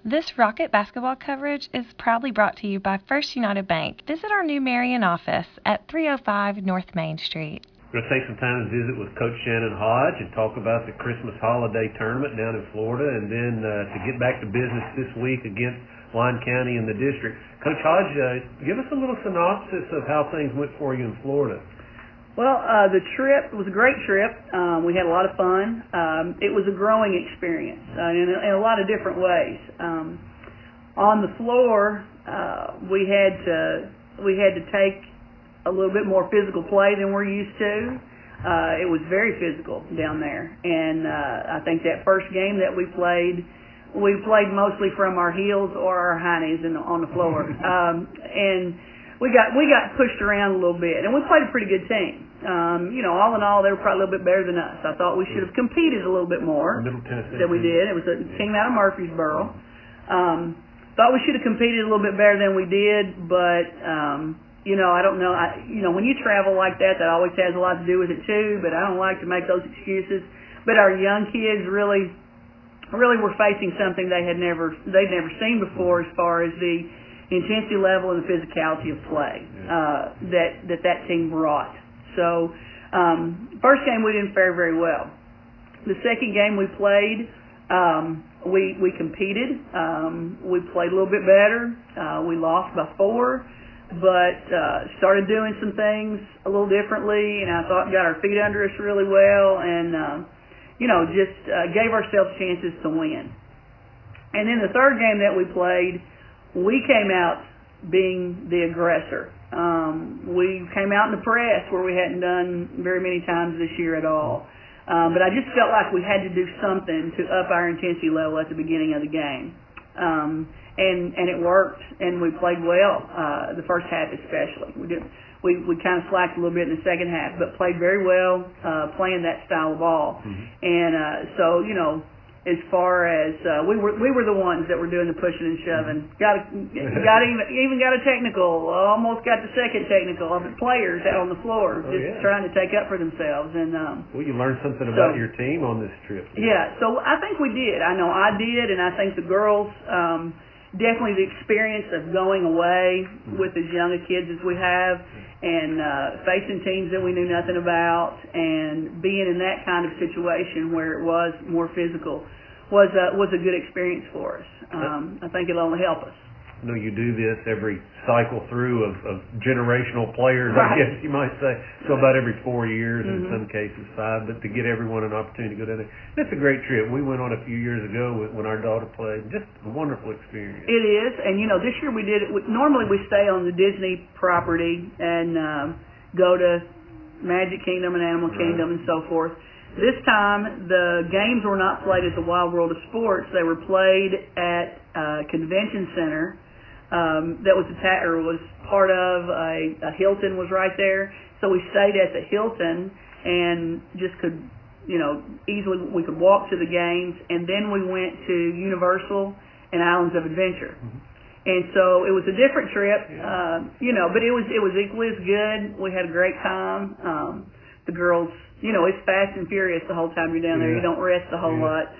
This Rocket basketball coverage is proudly brought to you by First United Bank. Visit our new Marion office at 305 North Main Street. We're going to take some time to visit with Coach Shannon Hodge and talk about the Christmas holiday tournament down in Florida, and then to get back to business this week against Lyon County in the district. Coach Hodge, give us a little synopsis of how things went for you in Florida. Well, the trip was a great trip. We had a lot of fun. It was a growing experience in a lot of different ways. On the floor, we had to take a little bit more physical play than we're used to. It was very physical down there, and I think that first game that we played mostly from our heels or our high knees on the floor, and we got pushed around a little bit, and we played a pretty good team. All in all, they were probably a little bit better than us. I thought we should have competed a little bit more than we did. It was a team out of Murfreesboro. Thought we should have competed a little bit better than we did, but I don't know. When you travel like that always has a lot to do with it too. But I don't like to make those excuses. But our young kids really were facing something they'd never seen before, as far as the intensity level and the physicality of play that team brought. So first game we didn't fare very well. The second game we played, we competed. We played a little bit better. We lost by 4, but started doing some things a little differently, and I thought got our feet under us really well, and just gave ourselves chances to win. And then the third game that we played, we came out being the aggressor. We came out in the press where we hadn't done very many times this year at all. But I just felt like we had to do something to up our intensity level at the beginning of the game. And it worked, and we played well, the first half especially. We kind of slacked a little bit in the second half, but played very well, playing that style of ball. Mm-hmm. And so, as far as we were the ones that were doing the pushing and shoving. Even got a technical. Almost got the second technical of the players out on the floor, trying to take up for themselves. And well, you learned something about your team on this trip. Yeah, so I think we did. I know I did, and I think the girls. Definitely the experience of going away with as young a kids as we have, and facing teams that we knew nothing about, and being in that kind of situation where it was more physical was a good experience for us. I think it'll only help us. I know you do this every cycle through of generational players, right. I guess you might say. So about every 4 years, in some cases 5, but to get everyone an opportunity to go down there. That's a great trip. We went on a few years ago when our daughter played. Just a wonderful experience. It is, and this year we did it. Normally we stay on the Disney property and go to Magic Kingdom and Animal Kingdom and so forth. This time the games were not played at the Wild World of Sports. They were played at Convention Center. That was was part of a Hilton was right there, so we stayed at the Hilton and just could easily we could walk to the games, and then we went to Universal and Islands of Adventure, and so it was a different trip, but it was equally as good. We had a great time. The girls, it's fast and furious the whole time you're down there. You don't rest a whole lot,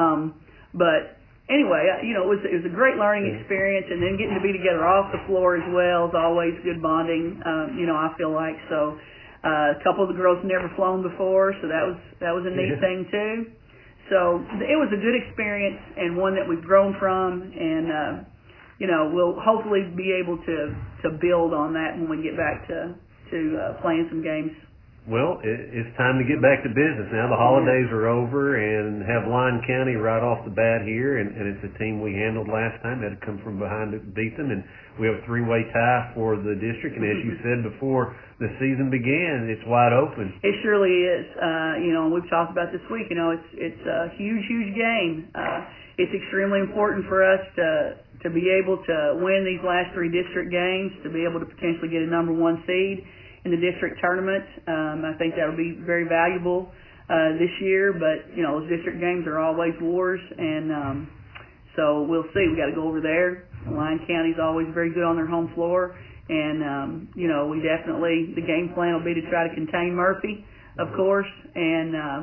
but. Anyway, it was a great learning experience, and then getting to be together off the floor as well is always good bonding. I feel like so. A couple of the girls had never flown before, so that was a neat thing too. So it was a good experience and one that we've grown from, and we'll hopefully be able to build on that when we get back to playing some games. Well, it's time to get back to business now. The holidays are over, and have Lyon County right off the bat here, and it's a team we handled last time. Had to come from behind to beat them, and we have a 3-way tie for the district. And as you said before the season began, it's wide open. It surely is. And we've talked about this week. It's a huge game. It's extremely important for us to be able to win these last 3 district games, to be able to potentially get a number 1 seed in the district tournament. I think that will be very valuable this year, but those district games are always wars, and so we'll see. We got to go over there. Lyon County's always very good on their home floor, and we definitely, the game plan will be to try to contain Murphy, of course, and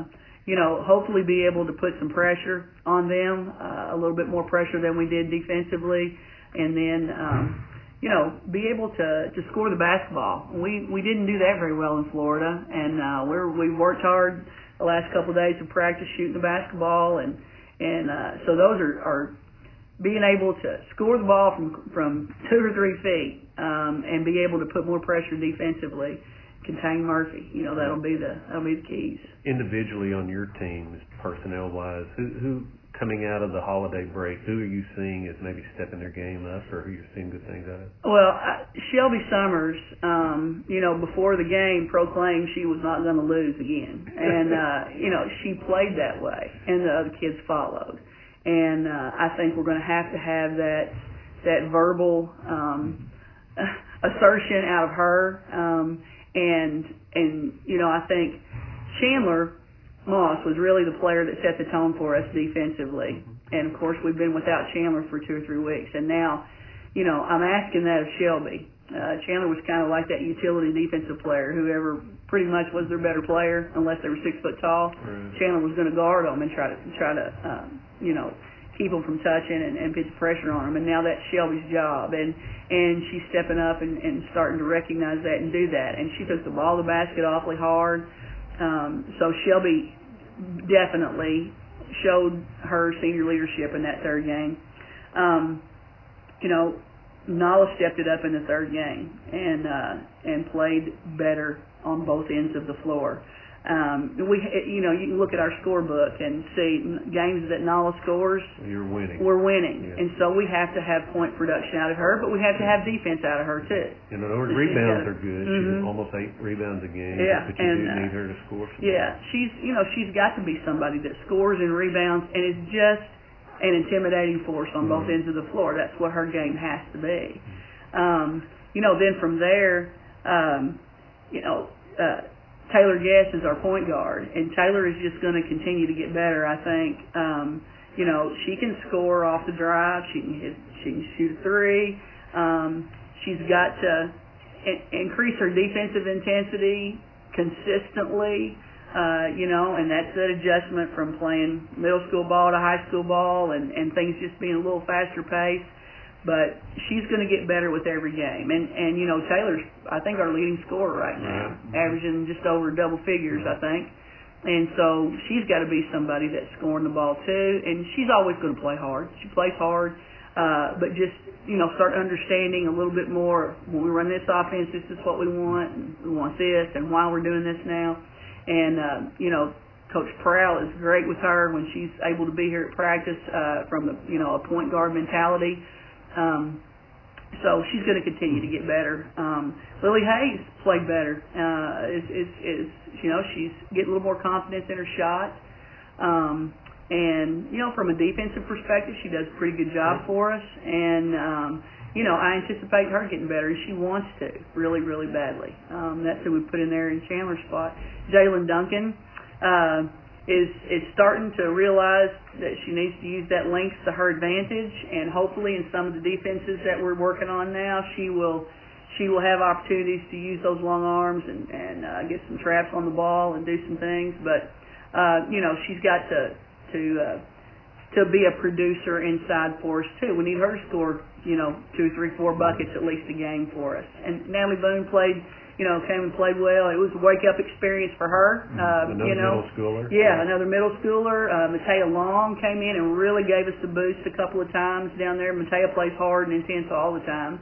hopefully be able to put some pressure on them, a little bit more pressure than we did defensively, and then, be able to score the basketball. We didn't do that very well in Florida, and we worked hard the last couple of days of practice shooting the basketball, and so those are being able to score the ball from 2 or 3 feet, and be able to put more pressure defensively, contain Murphy. That'll be the keys. Individually on your team, personnel wise, who coming out of the holiday break, who are you seeing as maybe stepping their game up, or who you're seeing good things out of? Well, Shelby Summers, before the game proclaimed she was not going to lose again, and she played that way, and the other kids followed. And I think we're going to have that verbal assertion out of her, and I think Chandler Moss was really the player that set the tone for us defensively. And of course we've been without Chandler for 2 or 3 weeks, and now I'm asking that of Shelby. Chandler was kind of like that utility defensive player, whoever pretty much was their better player, unless they were 6 foot tall. Right. Chandler was going to guard them and try to keep them from touching and put the pressure on them. And now that's Shelby's job, and she's stepping up and starting to recognize that and do that. And she took the ball to the basket awfully hard. So Shelby definitely showed her senior leadership in that 3rd game. Nala stepped it up in the 3rd game and played better on both ends of the floor. You can look at our scorebook and see games that Nala scores. You're winning. We're winning, yeah. And so we have to have point production out of her, but we have to have defense out of her too. And the rebounds are good. She's almost 8 rebounds a game. Yeah, but you do need her to score. Yeah, she's got to be somebody that scores and rebounds, and is just an intimidating force on both ends of the floor. That's what her game has to be. Then from there, Taylor Guess is our point guard, and Taylor is just going to continue to get better, I think. She can score off the drive. She can shoot a 3. She's got to increase her defensive intensity consistently, and that's an adjustment from playing middle school ball to high school ball and things just being a little faster paced. But she's going to get better with every game. And Taylor's, I think, our leading scorer right now, averaging just over double figures, I think. And so she's got to be somebody that's scoring the ball too. And she's always going to play hard. She plays hard, but just, start understanding a little bit more. When we run this offense, this is what we want, and we want this, and why we're doing this now. And, Coach Prowl is great with her when she's able to be here at practice from the, a point guard mentality. So she's going to continue to get better. Lily Hayes played better. She's getting a little more confidence in her shot. And from a defensive perspective, she does a pretty good job for us. And, I anticipate her getting better, and she wants to really, really badly. That's who we put in there in Chandler's spot. Jalen Duncan is starting to realize that she needs to use that length to her advantage, and hopefully in some of the defenses that we're working on now, she will have opportunities to use those long arms and get some traps on the ball and do some things. But she's got to be a producer inside for us too. We need her to score 2, 3, 4 buckets at least a game for us. And Natalie Boone came and played well. It was a wake-up experience for her. Another middle schooler. Yeah, another middle schooler. Matea Long came in and really gave us a boost a couple of times down there. Matea plays hard and intense all the time,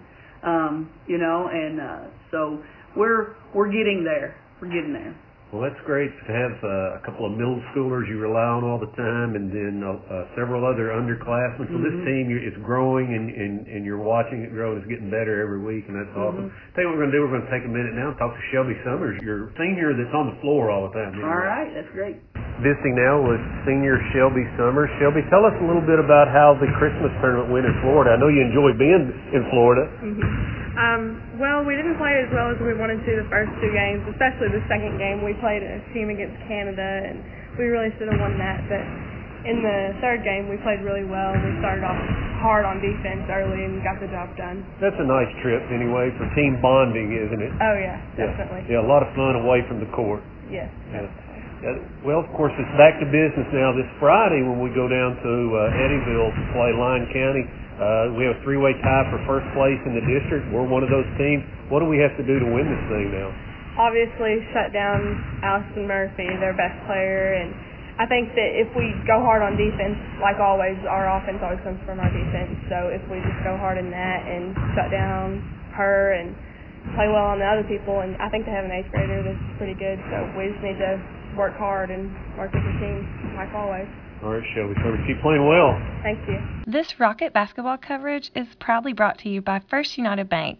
so we're getting there. We're getting there. Well, that's great to have a couple of middle schoolers you rely on all the time, and then several other underclassmen. So this team is growing, and you're watching it grow. It's getting better every week, and that's awesome. Tell you what we're going to do. We're going to take a minute now and talk to Shelby Summers, your senior that's on the floor all the time. All right, that's great. Visiting now with senior Shelby Summers. Shelby, tell us a little bit about how the Christmas tournament went in Florida. I know you enjoyed being in Florida. Well, we didn't play as well as we wanted to the first 2 games, especially the second game. We played a team against Canada, and we really should have won that. But in the 3rd game, we played really well. We started off hard on defense early and got the job done. That's a nice trip anyway for team bonding, isn't it? Oh, yeah, definitely. Yeah, a lot of fun away from the court. Yes. Yeah. Well, of course, it's back to business now this Friday when we go down to Eddyville to play Lyon County. We have a three-way tie for first place in the district. We're one of those teams. What do we have to do to win this thing now? Obviously, shut down Allison Murphy, their best player, and I think that if we go hard on defense, like always, our offense always comes from our defense. So if we just go hard in that and shut down her and play well on the other people, and I think they have an 8th grader that's pretty good, so we just need to work hard and work as a team, like always. All right, Shelby, keep playing well. Thank you. This Rocket basketball coverage is proudly brought to you by First United Bank.